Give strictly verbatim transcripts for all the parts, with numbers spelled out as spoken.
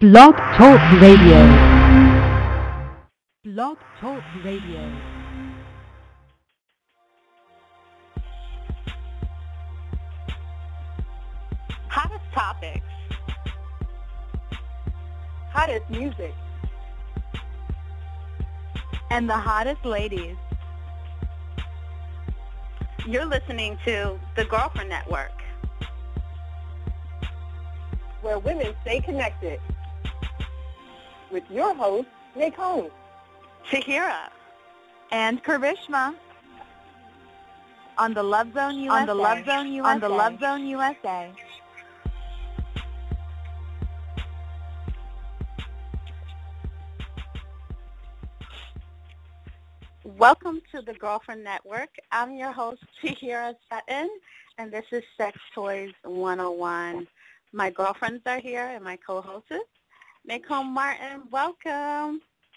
Blog Talk Radio. Blog Talk Radio. Hottest topics. Hottest music. And the hottest ladies. You're listening to the Girlfriend Network, where women stay connected. With your host, Nick Holmes, Tahira, and Karishma on the Love Zone U S A. On the Love Zone U S A. On the Love Zone U S A. Welcome to the Girlfriend Network. I'm your host, Tahira Sutton, and this is Sex Toys one oh one. My girlfriends are here and my co-hosts. Nicole Martin, welcome.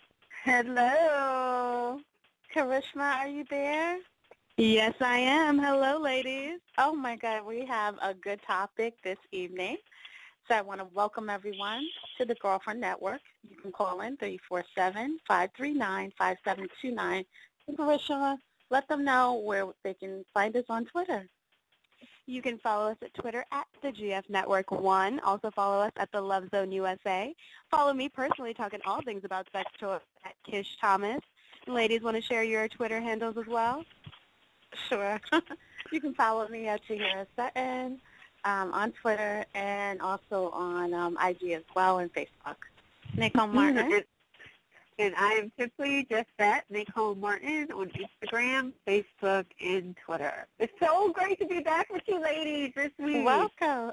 Hello. Karishma, are you there? Yes, I am. Hello, ladies. Oh, my God, we have a good topic this evening. So I want to welcome everyone to the Girlfriend Network. You can call in three four seven, five three nine, five seven two nine. And Karishma, let them know where they can find us on Twitter. You can follow us at Twitter at the G F Network one. Also follow us at the Love Zone U S A. Follow me personally, talking all things about sex toys at Kish Thomas. And ladies, want to share your Twitter handles as well? Sure. You can follow me at Tahira Sutton um, on Twitter and also on um, I G as well and Facebook. Nicole Martin. And I am simply just that, Nicole Martin, on Instagram, Facebook, and Twitter. It's so great to be back with you ladies this week. Welcome.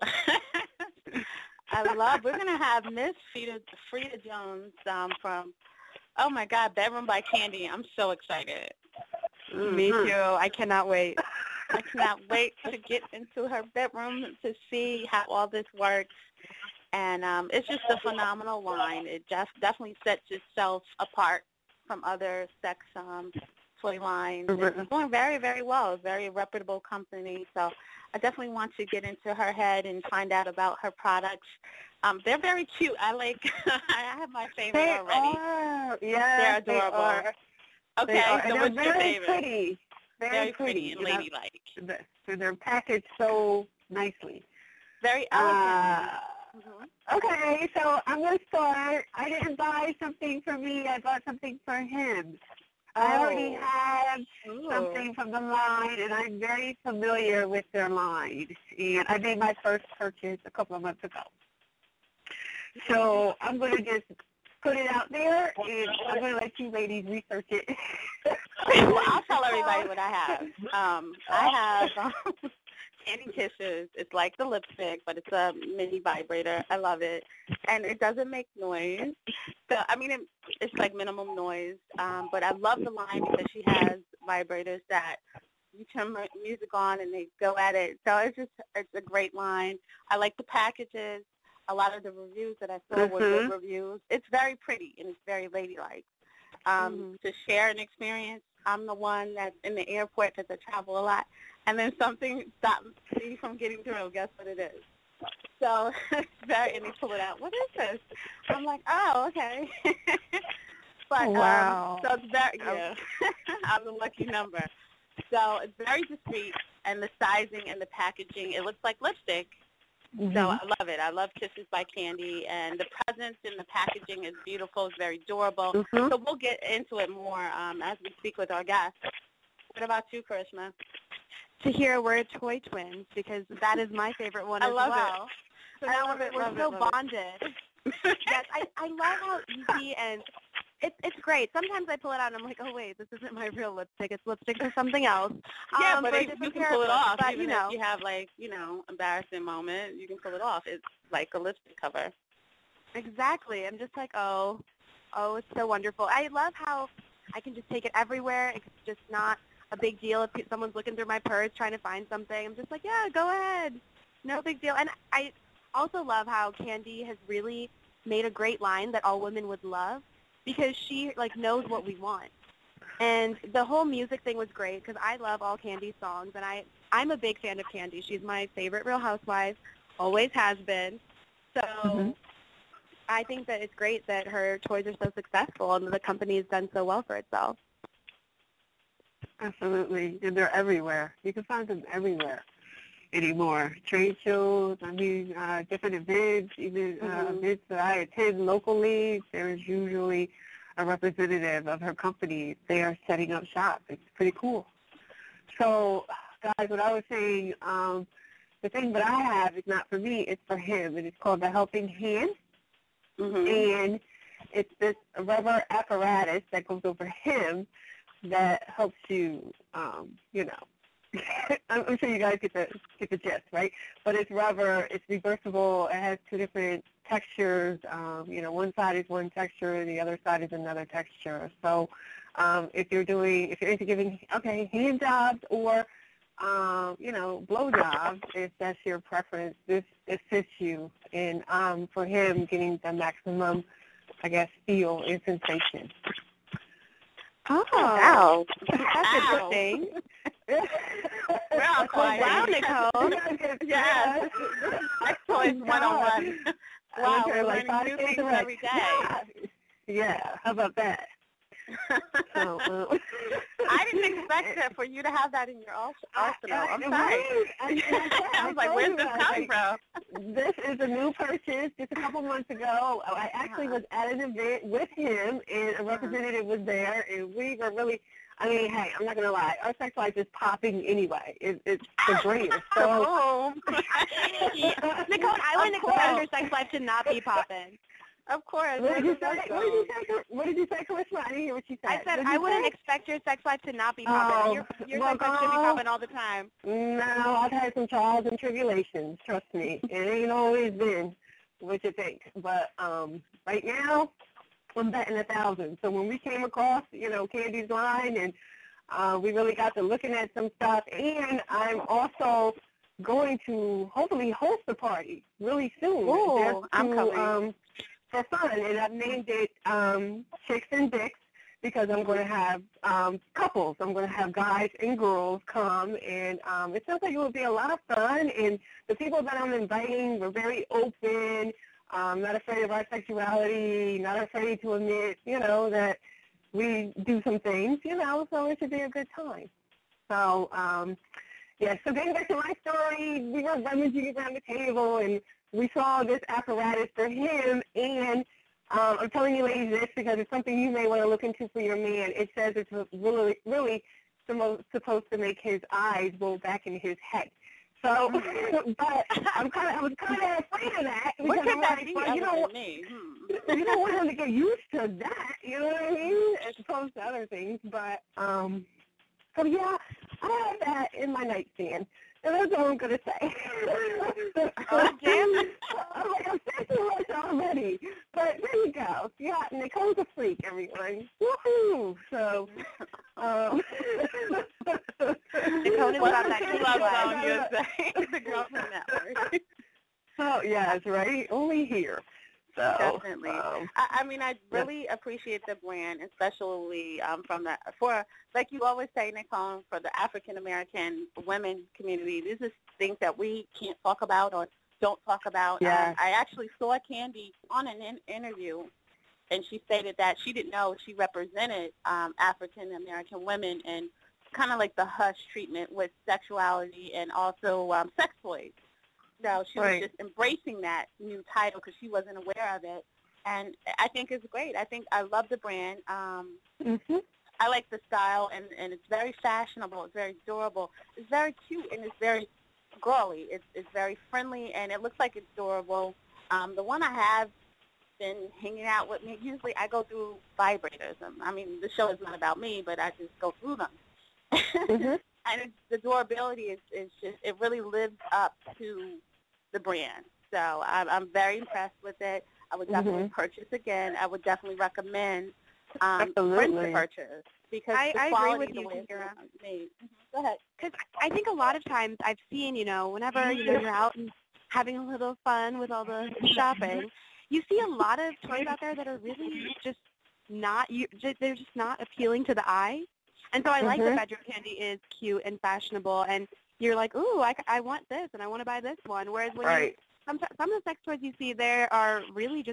I love, we're going to have Miss Frida, Frida Jones um, from, oh my God, Bedroom by Candy. I'm so excited. Mm-hmm. Me too. I cannot wait. I cannot wait to get into her bedroom to see how all this works. And um, it's just a phenomenal line. It just definitely sets itself apart from other sex um, toy lines. It's going very, very well. It's a very reputable company. So I definitely want to get into her head and find out about her products. Um, they're very cute. I like, I have my favorite they already. Are. Yes, they're adorable. They are. Okay, they are. so what's your favorite? Pretty. Very, very pretty. pretty and ladylike. So they're packaged so nicely. Very elegant. Uh, Mm-hmm. Okay, so I'm going to start. I didn't buy something for me. I bought something for him. Oh. I already have Ooh. something from the line, and I'm very familiar with their line. And I made my first purchase a couple of months ago. So I'm going to just put it out there, and I'm going to let you ladies research it. Well, I'll tell everybody what I have. Um, I have... Um, Candy Kisses. It's like the lipstick, but it's a mini vibrator. I love it. And it doesn't make noise. So, I mean, it, it's like minimum noise. Um, but I love the line because she has vibrators that you turn music on and they go at it. So it's just, it's a great line. I like the packages. A lot of the reviews that I saw mm-hmm. were good reviews. It's very pretty and it's very ladylike. Um, mm-hmm. To share an experience, I'm the one that's in the airport because I travel a lot. And then something stopped me from getting through. Guess what it is? So it's very, and they pull it out. What is this? I'm like, oh, okay. But wow. um, so it's very, yeah. I'm the lucky number. So it's very discreet, and the sizing and the packaging, it looks like lipstick. Mm-hmm. So I love it. I love Kisses by Candy, and the presence in the packaging is beautiful. It's very durable. Mm-hmm. So we'll get into it more um, as we speak with our guests. What about you, Karishma? To hear we're toy twins, because that is my favorite one I as love well. It. So I love we're, it, we're love so it, love bonded. Yes, I, I love how easy and it's it's great. Sometimes I pull it out and I'm like, oh wait, this isn't my real lipstick. It's lipstick for something else. Yeah, um, but it, you can pull it off. But, even you know, if you have like, you know, embarrassing moment, you can pull it off. It's like a lipstick cover. Exactly. I'm just like, oh, oh, it's so wonderful. I love how I can just take it everywhere. It's just not a big deal if someone's looking through my purse trying to find something. I'm just like, yeah, go ahead. No big deal. And I also love how Candy has really made a great line that all women would love because she, like, knows what we want. And the whole music thing was great because I love all Candy's songs, and I, I'm a big fan of Candy. She's my favorite Real Housewife, always has been. So mm-hmm. I think that it's great that her toys are so successful and the company has done so well for itself. Absolutely, and they're everywhere. You can find them everywhere anymore. Trade shows, I mean, uh, different events, even uh, Mhm. events that I attend locally, there's usually a representative of her company there setting up shop. It's pretty cool. So, guys, what I was saying, um, the thing that I have is not for me, it's for him, and it's called the Helping Hand, Mhm. and it's this rubber apparatus that goes over him that helps you, um, you know, I'm I'm sure you guys get the get the gist, right? But it's rubber, it's reversible, it has two different textures. Um, you know, one side is one texture, and the other side is another texture. So, um, if you're doing, if you're into giving, okay, hand jobs or, um, you know, blow jobs, if that's your preference, this assists you in, um, for him getting the maximum, I guess, feel and sensation. Oh, Ow. that's interesting. We're all quiet. Wow, Nicole. Yes. This is Sex Toys one oh one. Wow, we're like learning new things every day. Yeah. yeah, how about that? so, uh, I didn't expect that for you to have that in your arsenal. I'm sorry. I, I, I was like, where's this coming from? This is a new purchase just a couple months ago. I actually Uh-huh. was at an event with him, and a representative was there, and we were really, I mean, hey, I'm not going to lie. Our sex life is popping anyway. It, it's the greatest. So, Nicole, I wouldn't expect your sex life to not be popping. Of course. What did you say? What did you say? What did you say, Karishma? I didn't hear what you said. I said I you wouldn't say? expect your sex life to not be popping. Oh, your your well, sex life should be girl. popping all the time. No, I've had some trials and tribulations. Trust me, it ain't always been what you think. But um, right now, I'm betting a thousand. So when we came across, you know, Candy's line, and uh, we really got to looking at some stuff, and I'm also going to hopefully host a party really soon. Ooh, just to, I'm coming. Um, for fun, and I've named it um, Chicks and Dicks because I'm going to have um, couples. I'm going to have guys and girls come, and um, it sounds like it will be a lot of fun. And the people that I'm inviting were very open, um, not afraid of our sexuality, not afraid to admit, you know, that we do some things, you know, so it should be a good time. So, um, yeah, so getting back to my story, we were rummaging around the table, and we saw this apparatus for him, and um, I'm telling you ladies this because it's something you may want to look into for your man. It says it's really, really supposed to make his eyes roll back in his head. So, but I'm kind of, I was kind of afraid of that because What could I'm that like, be well, you other know, than me? Hmm. you don't want him to get used to that, you know what I mean, as opposed to other things. But um, so yeah, I have that in my nightstand. And that's all I'm going to say. Oh, damn. I'm like, I'm saying too much already. But there you go. Yeah, Nicole's a freak, everyone. Woohoo! So, um, Nicole is about that What's love the zone, you're saying. The Girlfriend Network. Oh, yes, right? Only here. So, Definitely. Um, I, I mean, I really appreciate the brand, especially um, from the, for, like you always say, Nicole, for the African-American women community. These are things that we can't talk about or don't talk about. Yeah. Um, I actually saw Candy on an in- interview, and she stated that she didn't know she represented um, African-American women in kind of like the hush treatment with sexuality and also um, sex toys. So she Right. was just embracing that new title because she wasn't aware of it. And I think it's great. I think I love the brand. Um, mm-hmm. I like the style, and, and it's very fashionable. It's very durable. It's very cute, and it's very girly. It's, it's very friendly, and it looks like it's durable. Um, the one I have been hanging out with me, usually I go through vibrators. Um, I mean, the show is not about me, but I just go through them. Mm-hmm. And it's, the durability is, is just, it really lives up to the brand. So I'm, I'm very impressed with it. I would definitely Mm-hmm. purchase again. I would definitely recommend um, friends Absolutely. to purchase because I- the I agree quality, with the you, way it's Kira. made. Mhm. Go ahead. Because I think a lot of times I've seen, you know, whenever, you know, you're out and having a little fun with all the shopping, you see a lot of toys out there that are really just not, you, just, they're just not appealing to the eye. And so I like the Mhm. bedroom candy is cute and fashionable, and you're like, ooh, I, I want this, and I want to buy this one. Whereas when you, Right. some, some of the sex toys you see there are really just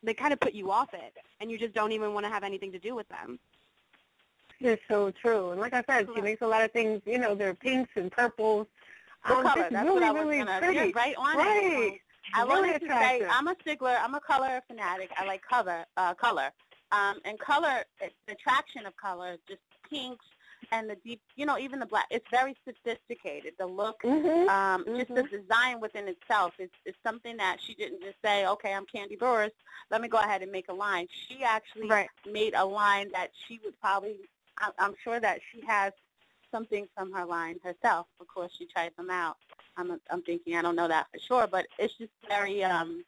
they kind of put you off it, and you just don't even want to have anything to do with them. It's so true. And like I said, she makes a lot of things, you know, they're pinks and purples. The um, color, it's that's really, what I was really gonna. pretty. You're right on right. it. I really wanted to attractive. say I'm a stickler. I'm a color fanatic. I like color. Uh, color. Um, and color, it's the attraction of color, just pinks and the deep, you know, even the black. It's very sophisticated. The look, Mm-hmm. um, mm-hmm. just the design within itself. It's, it's something that she didn't just say, okay, I'm Kandi Burruss, let me go ahead and make a line. She actually Right. made a line that she would probably, I'm, I'm sure that she has something from her line herself. Of course, she tried them out. I'm, I'm thinking, I don't know that for sure, but it's just very, um,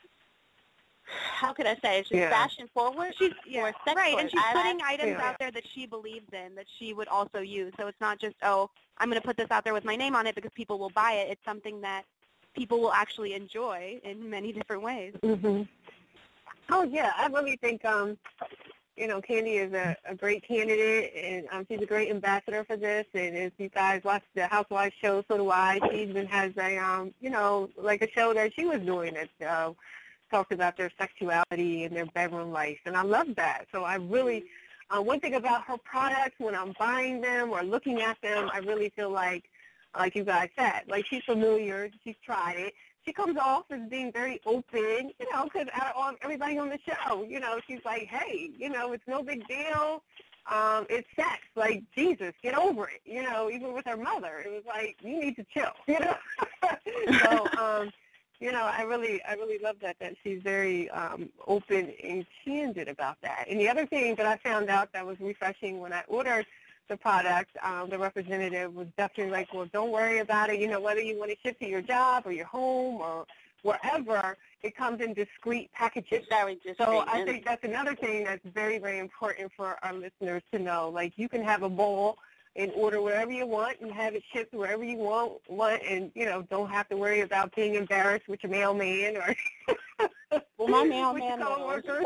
how could I say? It's just Yeah. fashion forward. She's yeah, or sex right, toys. and she's I- putting items yeah. out there that she believes in, that she would also use. So it's not just, oh, I'm going to put this out there with my name on it because people will buy it. It's something that people will actually enjoy in many different ways. Mm-hmm. Oh, yeah. I really think, um, you know, Kandi is a, a great candidate, and um, she's a great ambassador for this. And if you guys watch the Housewives show, so do I. She even has a, um, you know, like a show that she was doing that uh, talked about their sexuality and their bedroom life. And I love that. So I really, uh, one thing about her products, when I'm buying them or looking at them, I really feel like, like you guys said, like she's familiar, she's tried it. She comes off as being very open, you know, because everybody on the show, you know, she's like, hey, you know, it's no big deal. Um, it's sex. Like, Jesus, get over it. You know, even with her mother, it was like, you need to chill, you know. so, um, you know, I really, I really love that, that she's very um, open and candid about that. And the other thing that I found out that was refreshing when I ordered the product, um, the representative was definitely like, well, don't worry about it. You know, whether you want to ship to your job or your home or wherever, it comes in discrete packages. It's very discreet. So I and- think that's another thing that's very, very important for our listeners to know. Like, you can have a bowl and order wherever you want and have it shipped wherever you want, want and, you know, don't have to worry about being embarrassed with your mailman or well, my with mailman your coworkers.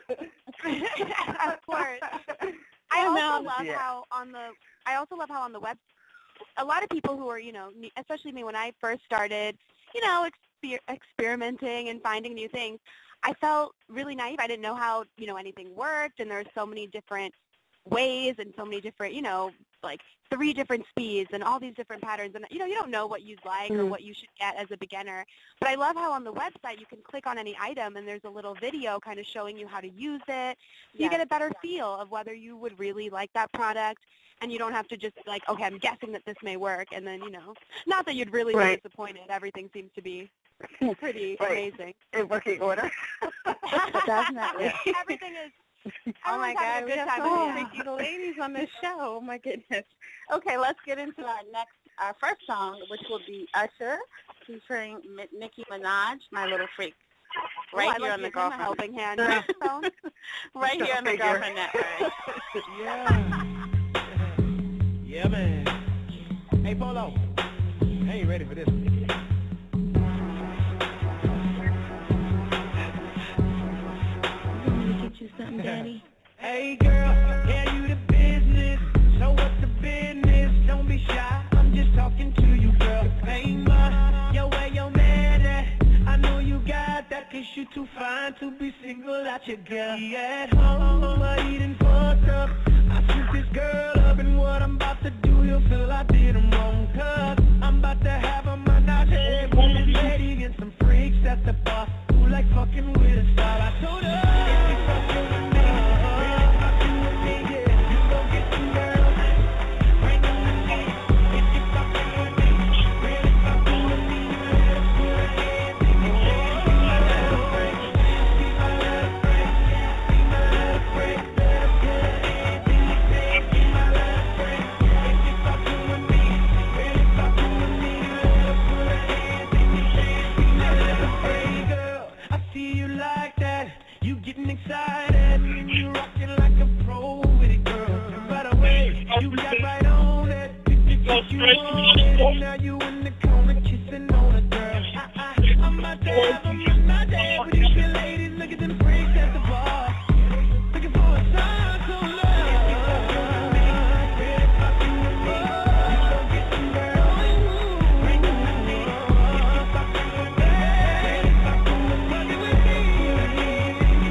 Of course. I Oh, also no. love Yeah. how on the I also love how on the web, a lot of people who are, you know, me- especially me when I first started, you know, exper- experimenting and finding new things, I felt really naive. I didn't know how, you know, anything worked, and there's so many different ways and so many different, you know, like three different speeds and all these different patterns. And, you know, you don't know what you'd like or Mm. what you should get as a beginner. But I love how on the website you can click on any item and there's a little video kind of showing you how to use it. So you Yes. get a better feel of whether you would really like that product. And you don't have to just be like, okay, I'm guessing that this may work. And then, you know, not that you'd really Right. be disappointed. Everything seems to be pretty Right. amazing. In working order. Definitely. Everything is, Oh, my everyone's having God, a we good have time some with it. freaky ladies on this show. Oh, my goodness. Okay, let's get into our next, our first song, which will be Usher, featuring Mi- Nicki Minaj, My Little Freak. Right Oh, I here like on the to give him a Girlfriend. helping hand. Microphone. Right here on the Figure. Girlfriend Network. Yeah. Yeah, man. Hey, Polo. I ain't ready for this. Let me get you something, Daddy. Hey, girl, yeah, you the business. So what's the business? Don't be shy. I'm just talking to you, girl. Hey, ma, yo, where your man at? I know you got that, cause you too fine to be single out your girl. He at home, but he done fucked up. I took this girl up, and what I'm about to do, you'll feel I did him wrong. Cause I'm about to have a menage with this lady and some freaks at the bar who like fucking with a star. I told her, if you fucking with me, really fucking with me, yeah, you gon' get some girls, bring them to me. If you fucking with me, really fucking with me, you better put a hand in the air. Be my little freak, be my little freak, be my little freak, better put a hand in the air. Be my little freak, if you fucking with me, really fucking with me, you better put a hand in the air. Be my little freak, girl, I see you like that. You getting excited and you rocking like a pro with it, girl. By the way, you got right on it. If you want it, and now you in the corner kissing on a girl. I, I, I'm about to have a menage with these good ladies. Look at them freaks at the bar, looking for a sign to love. If you fucking with me, really fucking with me, you gon' get some girls, bring them to me. If you fucking with me, really fucking with me, fucking with me.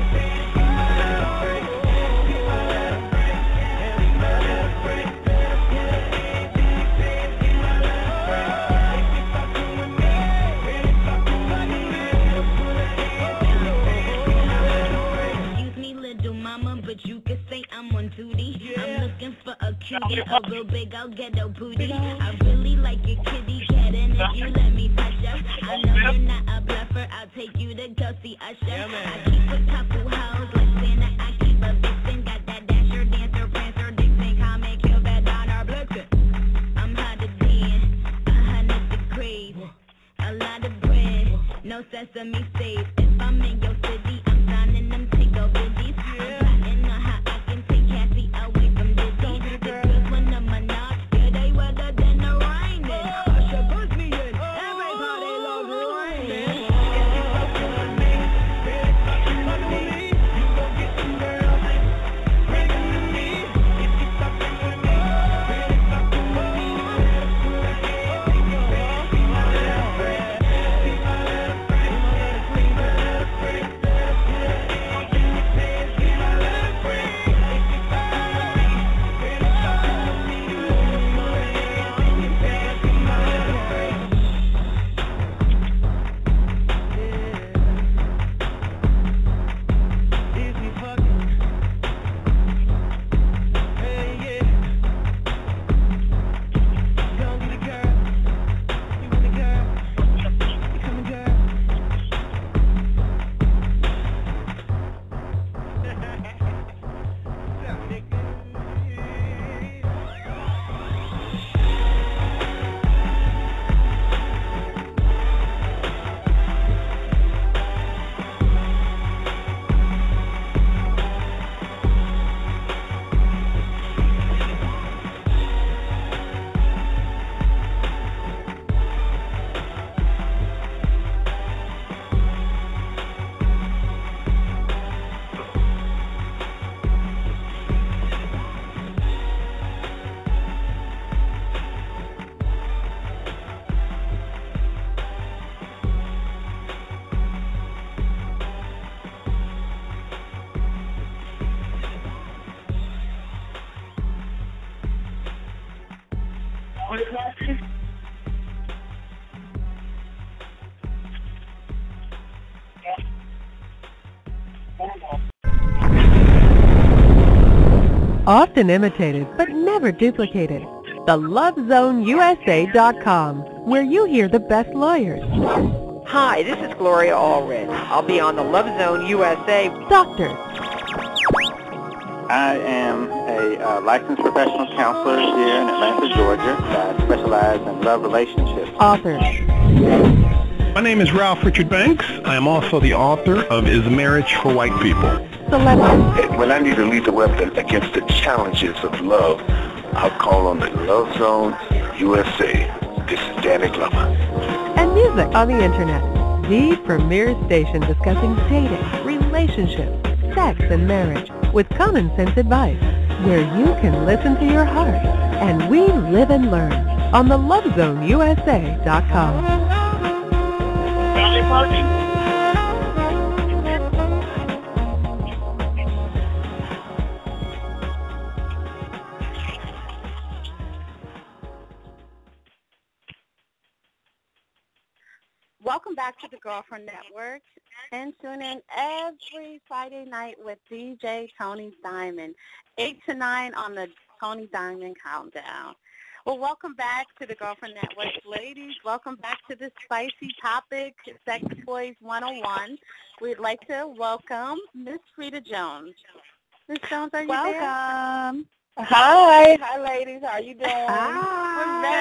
but you could say I'm on duty. Yeah. I'm looking for a cutie, a real big old ghetto booty. I really like your kitty cat, and if you let me touch her, I know you're not a bluffer. I'll take you to go see Usher. Yeah, I keep a couple hoes like Santa. I keep a vixen, got that dasher, dancer, prancer, Dixon, comic, kill that Donner Blitzen. I'm hotter than a hundred degrees, a lot of bread, no sesame seeds. If I'm in your city, I'm signing them takeover biddies. I'm plotting on how I can take Cassie away from Dizzy. The girls want a Minaj, yeah, they wetter than the rain. Usher puts me in, everybody loves the rain. If you fucking with me, really fucking with me, you gon' get some girls, bring them to me. If you fucking with me, really fucking with me, you better put a hand in your bed. Be my little friend, be my little friend, be my little queen, my little friend. Better put a hand in your bed, be my little friend. If you fucking with me, really fucking with me, you better put a hand in your bed, be my little friend. Yeah. Is he fucking? Hey, yeah. You gon' get a girl. You want a girl. You coming, girl. What's up, nigga? Often imitated, but never duplicated. The Love Zone U S A dot com, where you hear the best lawyers, Hi, this is Gloria Allred. I'll be on the Love Zone U S A. doctors, I am a uh, licensed professional counselor here in Atlanta, Georgia. I specialize in love relationships. authors, My name is Ralph Richard Banks. I am also the author of Is Marriage for White People? celebrities, When I need to lead the weapon against the challenges of love, I'll call on the Love Zone U S A. This is Danny Glover. and music on the internet. The premier station discussing dating, relationships, sex, and marriage with common sense advice, where you can listen to your heart. And we live and learn on the Love Zone U S A dot com. Welcome back to the Girlfriend Network, and tune in every Friday night with D J Tony Diamond, eight to nine on the Tony Diamond Countdown. Well, welcome back to the Girlfriend Network. Ladies, welcome back to the spicy topic, Sex Boys one oh one. We'd like to welcome Miss Frida Jones. Miss Jones, are you there? Welcome. Hi. Hi, ladies. How you doing? We're